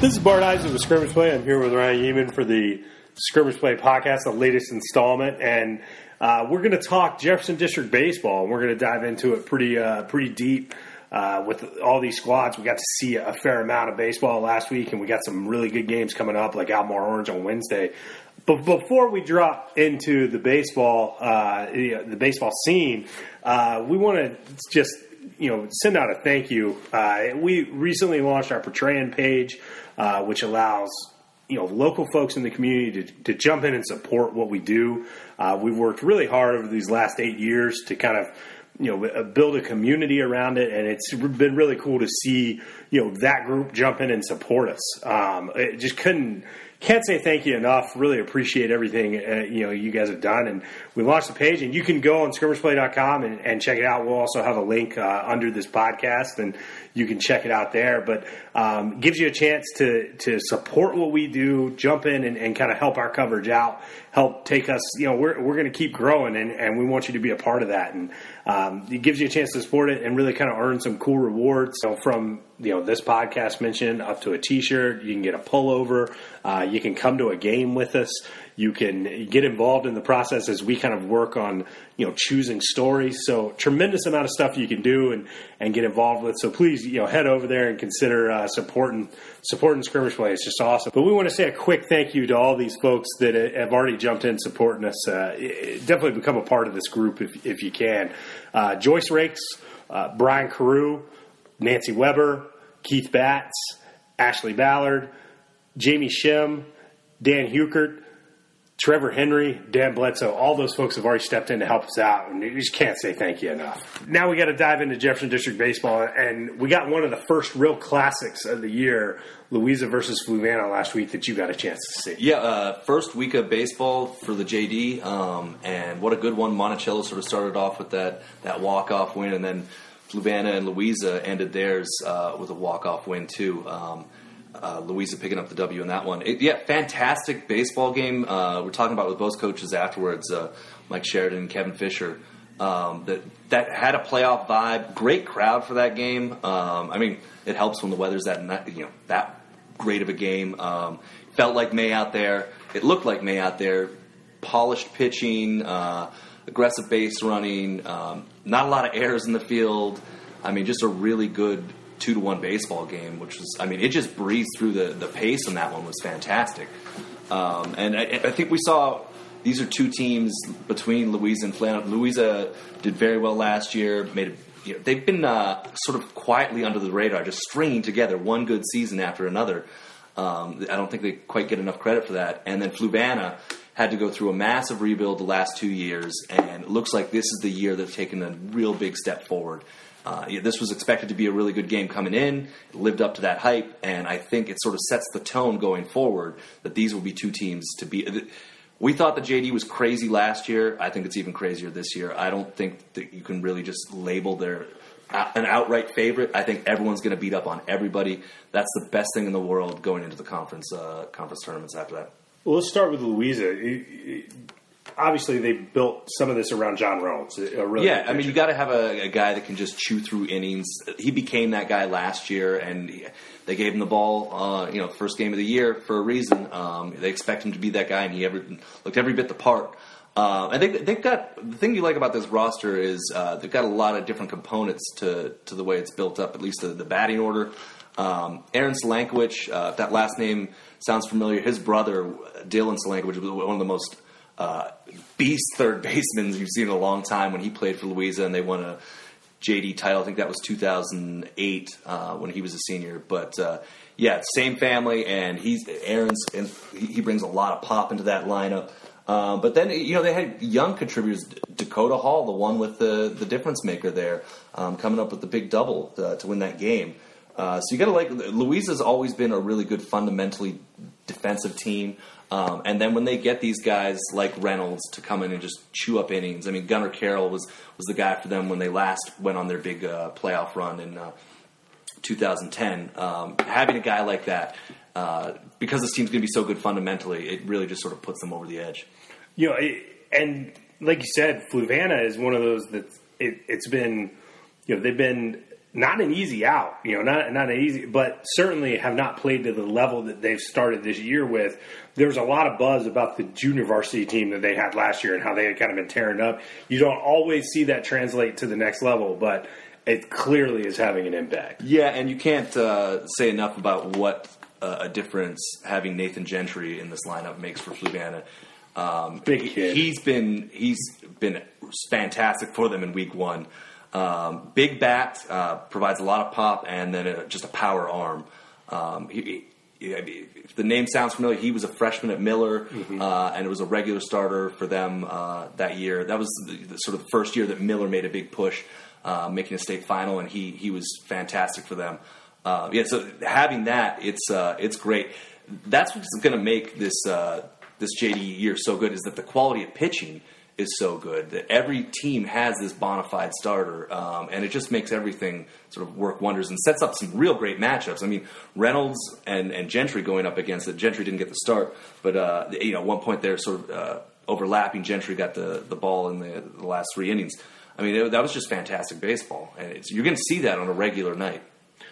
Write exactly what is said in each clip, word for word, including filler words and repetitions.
This is Bart Eisen with Scrimmage Play. I'm here with Ryan Yeaman for the Scrimmage Play podcast, the latest installment, and uh, we're going to talk Jefferson District baseball, and we're going to dive into it pretty uh, pretty deep uh, with all these squads. We got to see a fair amount of baseball last week, and we got some really good games coming up, like Albemarle Orange on Wednesday. But before we drop into the baseball, uh, the baseball scene, uh, we want to just you know send out a thank you. Uh, we recently launched our Portrayan page, uh, which allows you know local folks in the community to, to jump in and support what we do. Uh, we've worked really hard over these last eight years to kind of you know build a community around it, and it's been really cool to see you know that group jump in and support us. Um, it just couldn't. Can't say thank you enough. Really appreciate everything uh, you know you guys have done. And we launched the page, and you can go on scrimmage play dot com and, and check it out. We'll also have a link uh, under this podcast, and you can check it out there. But um, gives you a chance to to support what we do, jump in and, and kind of help our coverage out, help take us. You know, we're we're going to keep growing, and, and we want you to be a part of that. And um, it gives you a chance to support it and really kind of earn some cool rewards. So from you know this podcast mentioned up to a T-shirt, you can get a pullover. Uh, you can come to a game with us. You can get involved in the process as we kind of work on, you know, choosing stories. So tremendous amount of stuff you can do and, and get involved with. So please, you know, head over there and consider uh, supporting supporting Scrimmage Play. It's just awesome. But we want to say a quick thank you to all these folks that have already jumped in supporting us. Uh, definitely become a part of this group if, if you can. Uh, Joyce Rakes, uh, Brian Carew, Nancy Weber, Keith Batts, Ashley Ballard, Jamie Shim, Dan Hukert, Trevor Henry, Dan Bledsoe, all those folks have already stepped in to help us out, and you just can't say thank you enough. Now we got to dive into Jefferson District baseball, and we got one of the first real classics of the year, Louisa versus Fluvanna last week, that you got a chance to see. Yeah, uh, first week of baseball for the J D, um, and what a good one. Monticello sort of started off with that, that walk-off win, and then Fluvanna and Louisa ended theirs uh, with a walk-off win, too. Um, Uh, Louisa picking up the W in that one. It, yeah, fantastic baseball game. Uh, we're talking about with both coaches afterwards, uh, Mike Sheridan and Kevin Fisher. Um, that that had a playoff vibe. Great crowd for that game. Um, I mean, it helps when the weather's that you know that great of a game. Um, felt like May out there. It looked like May out there. Polished pitching, uh, aggressive base running. Um, not a lot of errors in the field. I mean, just a really good two to one baseball game, which was, I mean, it just breezed through the, the pace, and that one was fantastic. Um, and I, I think we saw these are two teams between Louisa and Fluvanna. Louisa did very well last year. Made a, you know, they've been uh, sort of quietly under the radar, just stringing together one good season after another. Um, I don't think they quite get enough credit for that. And then Fluvanna had to go through a massive rebuild the last two years, and it looks like this is the year they've taken a real big step forward. Uh, yeah, this was expected to be a really good game coming in. It lived up to that hype, and I think it sort of sets the tone going forward that these will be two teams to be. We thought the J D was crazy last year. I think it's even crazier this year. I don't think that you can really just label their an outright favorite. I think everyone's going to beat up on everybody. That's the best thing in the world going into the conference uh, conference tournaments after that. Well, let's start with Louisa. Obviously, they built some of this around John Reynolds. A really yeah, I mean, you got to have a, a guy that can just chew through innings. He became that guy last year, and he, they gave him the ball, uh, you know, first game of the year for a reason. Um, they expect him to be that guy, and he ever, looked every bit the part. Uh, and they, they've got the thing you like about this roster is uh, they've got a lot of different components to to the way it's built up. At least the, the batting order. Um, Aaron Solankiewicz, uh, if that last name sounds familiar, his brother Dylan Solankiewicz was one of the most Uh, beast third baseman you've seen in a long time when he played for Louisa, and they won a J D title. I think that was two thousand eight uh, when he was a senior. But uh, yeah, same family, and he's Aaron's, and he brings a lot of pop into that lineup. Uh, but then you know they had young contributors, Dakota Hall, the one with the the difference maker there, um, coming up with the big double to, to win that game. Uh, so you got to like Louisa's always been a really good fundamentally defensive team. Um, and then when they get these guys like Reynolds to come in and just chew up innings, I mean, Gunnar Carroll was, was the guy for them when they last went on their big uh, playoff run in uh, two thousand ten. Um, having a guy like that, uh, because this team's going to be so good fundamentally, it really just sort of puts them over the edge. You know, it, and like you said, Fluvanna is one of those that it, it's been, you know, they've been not an easy out, you know, not not an easy, but certainly have not played to the level that they've started this year with. There's a lot of buzz about the junior varsity team that they had last year and how they had kind of been tearing up. You don't always see that translate to the next level, but it clearly is having an impact. Yeah, and you can't uh, say enough about what uh, a difference having Nathan Gentry in this lineup makes for Fluvanna. Um, Big kid. He's been he's been fantastic for them in week one. Um, big bat, uh, provides a lot of pop, and then a, just a power arm. Um, he, he, if the name sounds familiar, he was a freshman at Miller, mm-hmm. uh, and it was a regular starter for them uh, that year. That was the, the sort of the first year that Miller made a big push, uh, making a state final, and he he was fantastic for them. Uh, yeah, so having that, it's uh, it's great. That's what's going to make this uh, this J D year so good, is that the quality of pitching is so good that every team has this bona fide starter, um, and it just makes everything sort of work wonders and sets up some real great matchups. I mean, Reynolds and, and Gentry going up against it. Gentry didn't get the start, but uh, you know, at one point they're sort of uh, overlapping. Gentry got the, the ball in the, the last three innings. I mean, it, that was just fantastic baseball, and it's, you're going to see that on a regular night.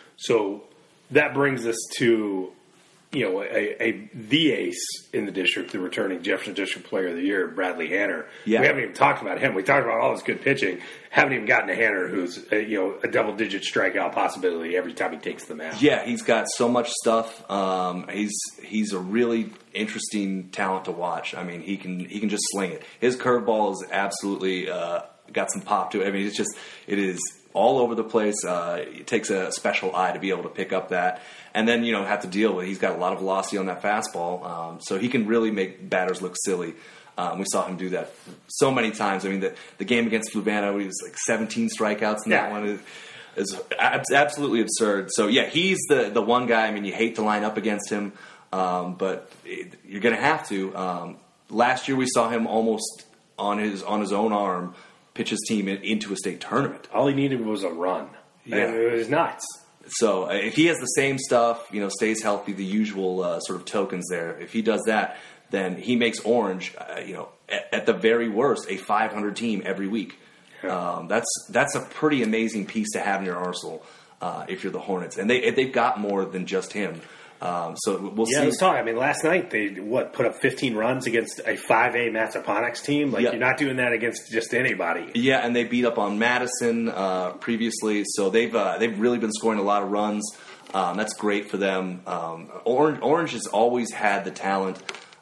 So that brings us to, you know, a, a the ace in the district, the returning Jefferson District Player of the Year, Bradley Hanner. Yeah. We haven't even talked about him. We talked about all his good pitching. Haven't even gotten to Hanner, who's a, you know, a double-digit strikeout possibility every time he takes the mound. Yeah, he's got so much stuff. Um, he's he's a really interesting talent to watch. I mean, he can he can just sling it. His curveball is absolutely uh, got some pop to it. I mean, it's just it is all over the place. Uh, it takes a special eye to be able to pick up that. And then, you know, have to deal with, he's got a lot of velocity on that fastball, um, so he can really make batters look silly. Um, we saw him do that so many times. I mean, the, the game against Fluvanna, he was like seventeen strikeouts in yeah. that one. Is, is absolutely absurd. So, yeah, he's the, the one guy. I mean, you hate to line up against him, um, but it, you're going to have to. Um, last year we saw him almost on his on his own arm pitch his team in, into a state tournament. All he needed was a run. Yeah. And it was nuts. So uh, if he has the same stuff, you know, stays healthy, the usual uh, sort of tokens there, if he does that, then he makes Orange, uh, you know, at, at the very worst, a five hundred team every week. Yeah. Um, that's that's a pretty amazing piece to have in your arsenal uh, if you're the Hornets. And they, they've got more than just him. Um, so we'll yeah, see. let's talk. I mean, last night they what put up fifteen runs against a five A Massaponics team. Like, yeah. you're not doing that against just anybody. Yeah, and they beat up on Madison uh, previously, so they've uh, they've really been scoring a lot of runs. Um, that's great for them. Um, Orange, Orange has always had the talent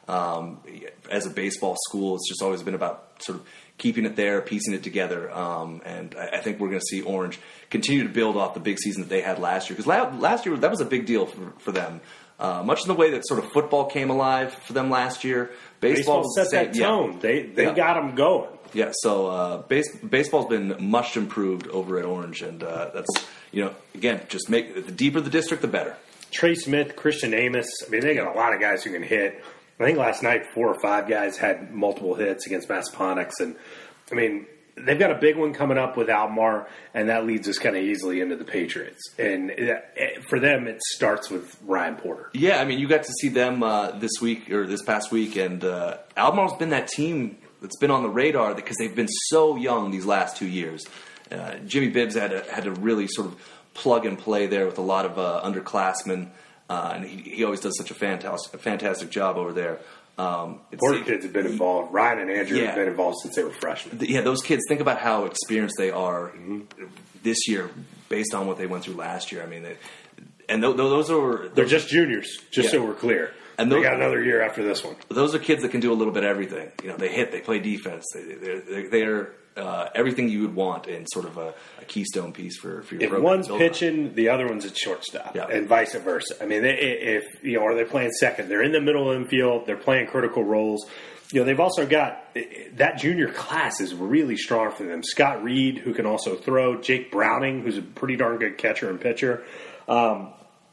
um, as a baseball school. It's just always been about sort of keeping it there, piecing it together, um, and I, I think we're going to see Orange continue to build off the big season that they had last year. Because la- last year, that was a big deal for, for them. Uh, much in the way that sort of football came alive for them last year. Baseball, baseball set that tone. Yeah. They they yeah. got them going. Yeah, so uh, base, baseball's been much improved over at Orange, and uh, that's, you know, again, just make the deeper the district, the better. Trey Smith, Christian Amos, I mean, they got a lot of guys who can hit. I think last night four or five guys had multiple hits against Massaponics, and I mean, they've got a big one coming up with Almar, and that leads us kind of easily into the Patriots. And for them, it starts with Ryan Porter. Yeah, I mean, you got to see them uh, this week or this past week, and uh, Almar's been that team that's been on the radar because they've been so young these last two years. Uh, Jimmy Bibbs had to, had to really sort of plug and play there with a lot of uh, underclassmen, uh, and he, he always does such a fantastic, fantastic job over there. Um, Porter kids have been involved. Ryan and Andrew yeah. have been involved since they were freshmen. Yeah, those kids, think about how experienced they are mm-hmm. this year based on what they went through last year. I mean, they, and th- those are... Those They're just juniors, just yeah. so we're clear. And those, they those, got another year after this one. Those are kids that can do a little bit of everything. You know, they hit, they play defense. They, they're, they're uh, everything you would want in sort of a, a keystone piece for, for your if program. If one's pitching, on. the other one's at shortstop, yeah. and vice versa. I mean, they, if you know, are they playing second? They're in the middle of the infield. They're playing critical roles. You know, they've also got that junior class is really strong for them. Scott Reed, who can also throw. Jake Browning, who's a pretty darn good catcher and pitcher. Um,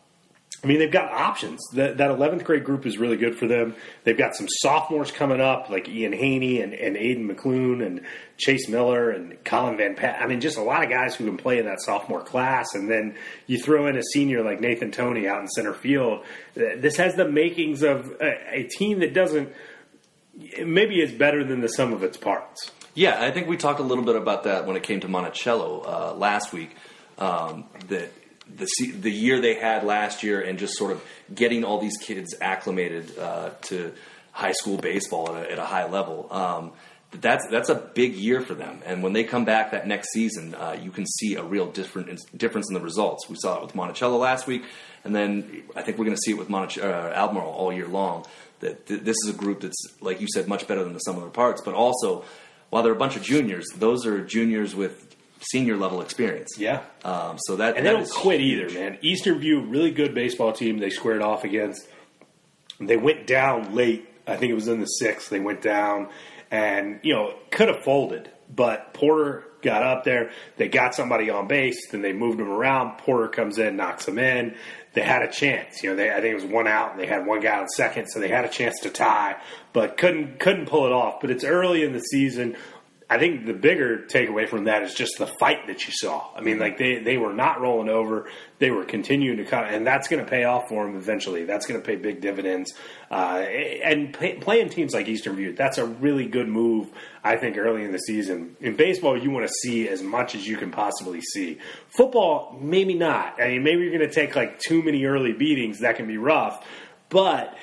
I mean, they've got options. That, that eleventh grade group is really good for them. They've got some sophomores coming up, like Ian Haney and, and Aiden McClune and Chase Miller and Colin Van Pat. I mean, just a lot of guys who can play in that sophomore class. And then you throw in a senior like Nathan Toney out in center field. This has the makings of a, a team that doesn't – maybe is better than the sum of its parts. Yeah, I think we talked a little bit about that when it came to Monticello uh, last week. Um, that the the year they had last year, and just sort of getting all these kids acclimated uh, to high school baseball at a, at a high level. Um, that's that's a big year for them, and when they come back that next season, uh, you can see a real different difference in the results. We saw it with Monticello last week, and then I think we're going to see it with Montic- uh, Albemarle all year long. That th- this is a group that's, like you said, much better than the sum of their parts, but also, while they're a bunch of juniors, those are juniors with senior level experience. Yeah. Um, so that and that they don't is quit huge. either, man. Eastern View, really good baseball team. They squared off against. They went down late. I think it was in the sixth. They went down, and you know could have folded, but Porter got up there. They got somebody on base. Then they moved him around. Porter comes in, knocks him in. They had a chance. You know, they, I think it was one out, and they had one guy on second, so they had a chance to tie, but couldn't couldn't pull it off. But it's early in the season. I think the bigger takeaway from that is just the fight that you saw. I mean, like they, they were not rolling over; they were continuing to cut, and that's going to pay off for them eventually. That's going to pay big dividends. Uh, and pay, playing teams like Eastern View, that's a really good move. I think early in the season in baseball, you want to see as much as you can possibly see. Football, maybe not. I mean, maybe you're going to take like too many early beatings. That can be rough, but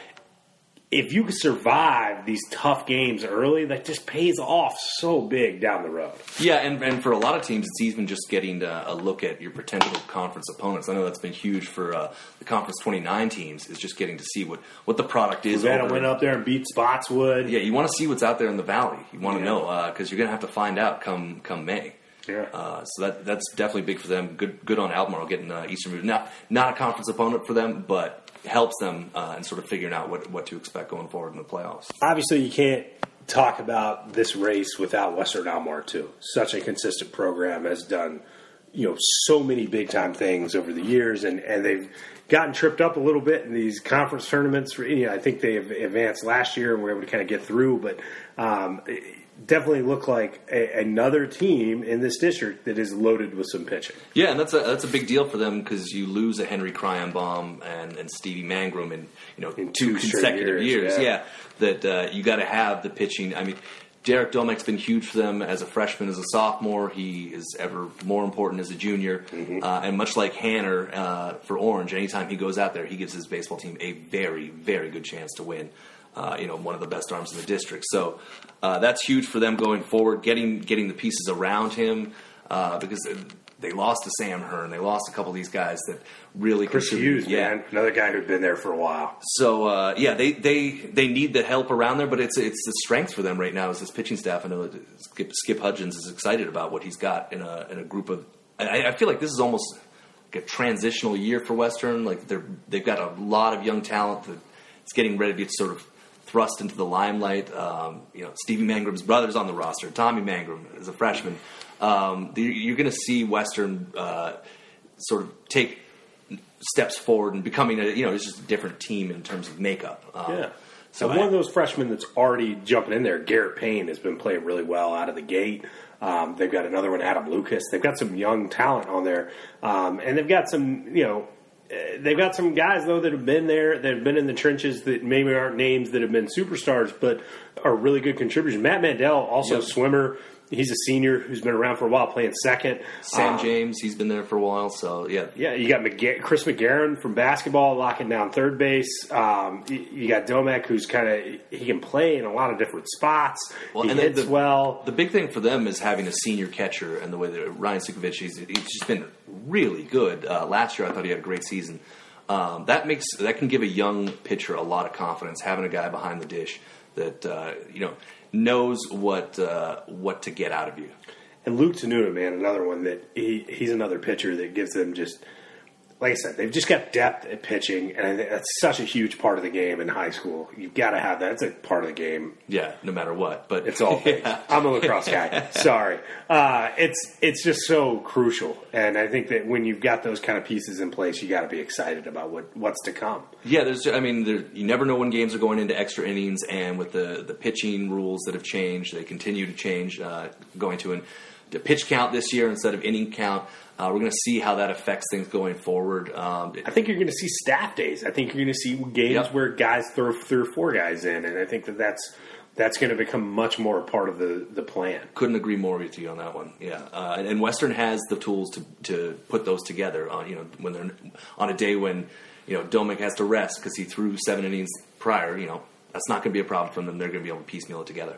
if you can survive these tough games early, that just pays off so big down the road. Yeah, and, and for a lot of teams, it's even just getting a look at your potential conference opponents. I know that's been huge for uh, the Conference twenty-nine teams, is just getting to see what, what the product is. Savannah went up there and beat Spotswood. Yeah, you want to see what's out there in the Valley. You want to yeah. know, because uh, you're going to have to find out come come May. Yeah. Uh, so that that's definitely big for them. Good good on Albemarle getting uh, Eastern View. Not, not a conference opponent for them, but helps them uh, in sort of figuring out what, what to expect going forward in the playoffs. Obviously, you can't talk about this race without Western Albemarle, too. Such a consistent program, has done you know so many big-time things over the years, and, and they've gotten tripped up a little bit in these conference tournaments. You know, I think they advanced last year and were able to kind of get through, but um, it definitely look like a, another team in this district that is loaded with some pitching. Yeah, and that's a that's a big deal for them because you lose a Henry Cryanbaum and, and Stevie Mangrum in you know in two, two consecutive years. years. Yeah, yeah that uh, you got to have the pitching. I mean, Derek Domek's been huge for them as a freshman, as a sophomore. He is ever more important as a junior. Mm-hmm. Uh, and much like Hanner uh, for Orange, anytime he goes out there, he gives his baseball team a very, very good chance to win. Uh, you know, one of the best arms in the district. So uh, that's huge for them going forward, getting getting the pieces around him uh, because they lost to Sam Hearn. They lost a couple of these guys that really Chris Hughes, yeah. man, another guy who'd been there for a while. So uh, yeah, they, they they need the help around there, but it's it's the strength for them right now is this pitching staff. I know that Skip, Skip Hudgens is excited about what he's got in a in a group of. I, I feel like this is almost like a transitional year for Western. Like they're they've got a lot of young talent that's getting ready to get sort of thrust into the limelight. Um, you know, Stevie Mangrum's brother's on the roster. Tommy Mangrum is a freshman. Um, you're going to see Western uh, sort of take steps forward and becoming a, you know, it's just a different team in terms of makeup. Um, yeah. So and I, one of those freshmen that's already jumping in there, Garrett Payne, has been playing really well out of the gate. Um, they've got another one, Adam Lucas. They've got some young talent on there. Um, and they've got some, you know, they've got some guys, though, that have been there, that have been in the trenches that maybe aren't names that have been superstars, but are really good contributors. Matt Mandel, also yep. a swimmer. He's a senior who's been around for a while, playing second. Sam um, James, he's been there for a while, so yeah. Yeah, you got McG- Chris McGarren from basketball locking down third base. Um, you, you got Domek, who's kind of he can play in a lot of different spots. Well, he and hits the, well. The big thing for them is having a senior catcher, and the way that Ryan Sukovic, he's, he's just been really good. Uh, last year, I thought he had a great season. Um, that makes that can give a young pitcher a lot of confidence, having a guy behind the dish that uh, you know knows what uh, what to get out of you. And Luke Tenuta, man, another one that he, he's another pitcher that gives them just, like I said, they've just got depth at pitching, and I think that's such a huge part of the game in high school. You've got to have that. It's a part of the game. Yeah, no matter what. But it's all things. Yeah. I'm a lacrosse guy. Sorry. Uh, it's it's just so crucial, and I think that when you've got those kind of pieces in place, you got to be excited about what, what's to come. Yeah, there's. I mean, there, you never know when games are going into extra innings, and with the the pitching rules that have changed, they continue to change, uh, going to an the pitch count this year instead of inning count. Uh, we're going to see how that affects things going forward. Um, I think you're going to see staff days. I think you're going to see games yep. where guys throw three or four guys in, and I think that that's that's going to become much more a part of the, the plan. Couldn't agree more with you on that one. Yeah, uh, and, and Western has the tools to to put those together. On you know when they're on a day when you know Domek has to rest because he threw seven innings prior. You know that's not going to be a problem for them. They're going to be able to piecemeal it together.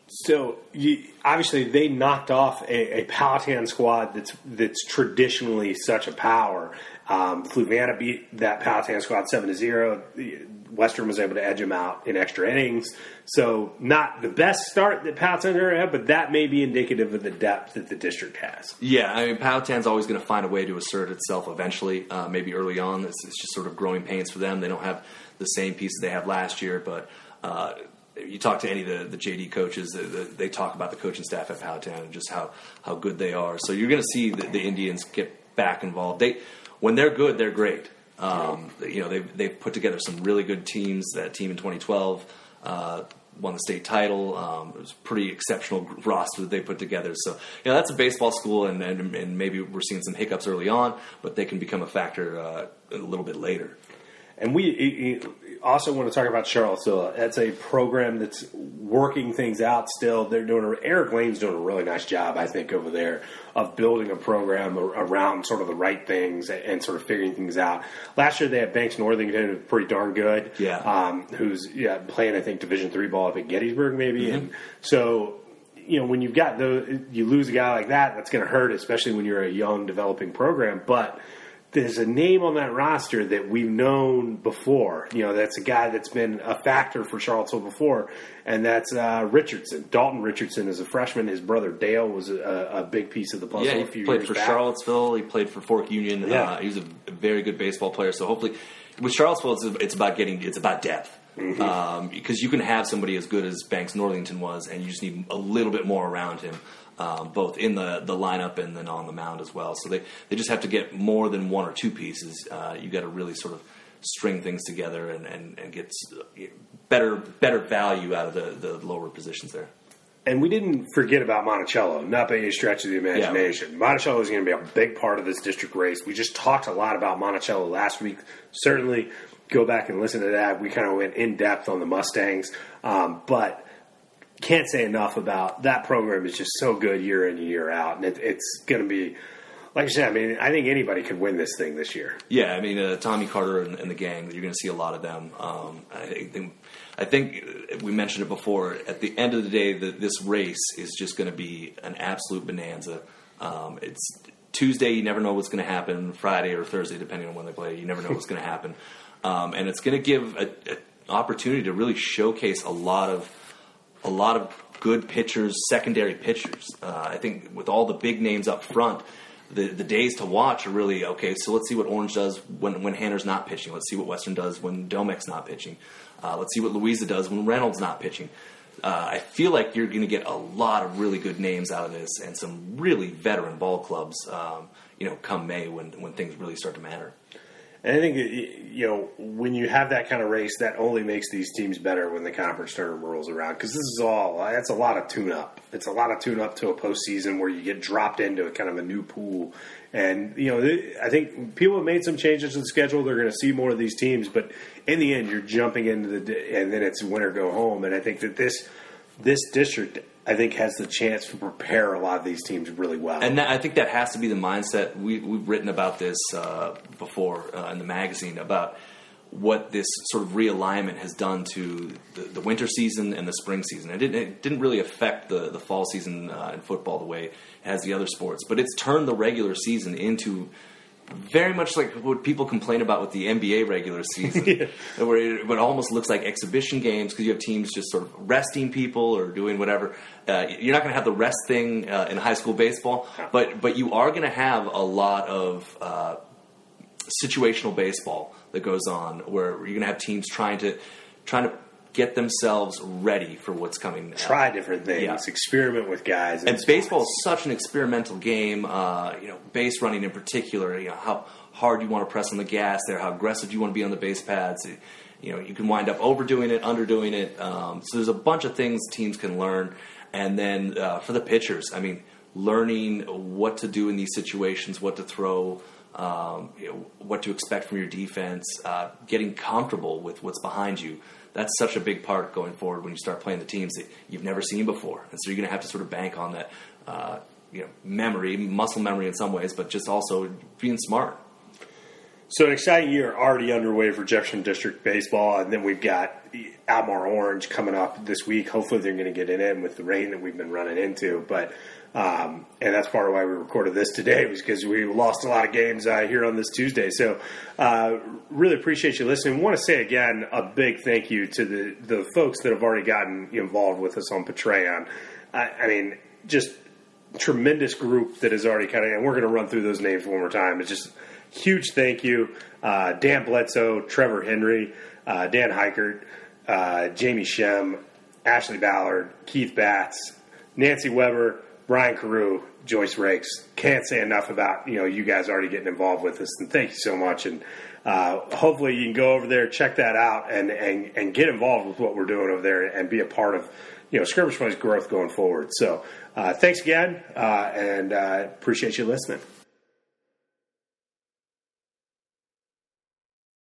So you, obviously they knocked off a, a Powhatan squad that's that's traditionally such a power. Um, Fluvanna beat that Powhatan squad seven to zero. Western was able to edge them out in extra innings. So not the best start that Powhatan ever had, but that may be indicative of the depth that the district has. Yeah, I mean Powhatan's always going to find a way to assert itself eventually. Uh, maybe early on, it's, it's just sort of growing pains for them. They don't have the same pieces they had last year, but. Uh, You talk to any of the, the J D coaches, the, the, they talk about the coaching staff at Powhatan and just how, how good they are. So you're going to see the, the Indians get back involved. They when they're good, they're great. Um, yeah. You know, they've, they've put together some really good teams. That team in twenty twelve uh, won the state title. Um, it was a pretty exceptional roster that they put together. So, you know, that's a baseball school, and, and, and maybe we're seeing some hiccups early on, but they can become a factor uh, a little bit later. And we also want to talk about Charlottesville. That's a program that's working things out still. They're doing a, Eric Lane's doing a really nice job, I think, over there of building a program around sort of the right things and sort of figuring things out. Last year they had Banks Northington, who's pretty darn good. Yeah. Um, who's yeah, playing, I think, Division three ball up at Gettysburg, maybe. Mm-hmm. And so, you know, when you've got the you lose a guy like that, that's going to hurt, especially when you're a young developing program. But there's a name on that roster that we've known before. You know, that's a guy that's been a factor for Charlottesville before, and that's uh, Richardson. Dalton Richardson is a freshman. His brother Dale was a, a big piece of the puzzle. Yeah, he a few played years for back. Charlottesville. He played for Fork Union. Yeah. Uh, he was a very good baseball player. So hopefully, with Charlottesville, it's, it's about getting it's about depth. Mm-hmm. Um, because you can have somebody as good as Banks Northington was, and you just need a little bit more around him. Um, both in the, the lineup and then on the mound as well. So they, they just have to get more than one or two pieces. Uh, you got to really sort of string things together and, and, and get better better value out of the, the lower positions there. And we didn't forget about Monticello, not by any stretch of the imagination. Yeah. Monticello is going to be a big part of this district race. We just talked a lot about Monticello last week. Certainly go back and listen to that. We kind of went in depth on the Mustangs. Um, but can't say enough about that program. Is just so good year in and year out, and it, it's going to be, like I said, I mean, I think anybody could win this thing this year. Yeah, I mean, uh, Tommy Carter and, and the gang, you're going to see a lot of them. Um, I think, I think we mentioned it before. At the end of the day, the, this race is just going to be an absolute bonanza. Um, it's Tuesday, you never know what's going to happen. Friday or Thursday, depending on when they play, you never know what's going to happen. Um, and it's going to give an opportunity to really showcase a lot of a lot of good pitchers, secondary pitchers. Uh, I think with all the big names up front, the, the days to watch are really, okay, so let's see what Orange does when, when Hanner's not pitching. Let's see what Western does when Domek's not pitching. Uh, let's see what Louisa does when Reynolds not pitching. Uh, I feel like you're going to get a lot of really good names out of this and some really veteran ball clubs, um, you know, come May when, when things really start to matter. And I think, you know, when you have that kind of race, that only makes these teams better when the conference tournament rolls around. Because this is all, that's a lot of tune-up. It's a lot of tune-up to a postseason where you get dropped into a kind of a new pool. And, you know, I think people have made some changes to the schedule. They're going to see more of these teams. But in the end, you're jumping into the, and then it's win or go home. And I think that this this district, I think, has the chance to prepare a lot of these teams really well. And that, I think that has to be the mindset. We, we've written about this uh, before uh, in the magazine about what this sort of realignment has done to the, the winter season and the spring season. It didn't, it didn't really affect the, the fall season uh, in football the way it has the other sports, but it's turned the regular season into very much like what people complain about with the N B A regular season, yeah. where it, it almost looks like exhibition games because you have teams just sort of resting people or doing whatever. Uh, you're not going to have the rest thing uh, in high school baseball, but but you are going to have a lot of uh, situational baseball that goes on where you're going to have teams trying to trying to get themselves ready for what's coming. Try different things, yeah. Experiment with guys. And, and baseball is such an experimental game. Uh, you know, base running in particular. You know how hard you want to press on the gas there, how aggressive you want to be on the base pads. You know, you can wind up overdoing it, underdoing it. Um, so there's a bunch of things teams can learn. And then uh, for the pitchers, I mean, learning what to do in these situations, what to throw. um, you know, what to expect from your defense, uh, getting comfortable with what's behind you. That's such a big part going forward when you start playing the teams that you've never seen before. And so you're going to have to sort of bank on that, uh, you know, memory, muscle memory in some ways, but just also being smart. So an exciting year already underway for Jefferson District Baseball, and then we've got Almar Orange coming up this week. Hopefully they're going to get it in with the rain that we've been running into. But um, and that's part of why we recorded this today, was because we lost a lot of games uh, here on this Tuesday. So uh, really appreciate you listening. I want to say again a big thank you to the, the folks that have already gotten involved with us on Patreon. I, I mean, just tremendous group that is already kind of, and we're going to run through those names one more time. It's just huge thank you. Uh, Dan Bledsoe, Trevor Henry, uh, Dan Heichert, uh, Jamie Shem, Ashley Ballard, Keith Batts, Nancy Weber, Brian Carew, Joyce Rakes. Can't say enough about, you know, you guys already getting involved with us, and thank you so much. And uh, hopefully you can go over there, check that out, and, and, and get involved with what we're doing over there and be a part of, you know, Skirmish Play's growth going forward. So uh, thanks again, uh, and uh, appreciate you listening.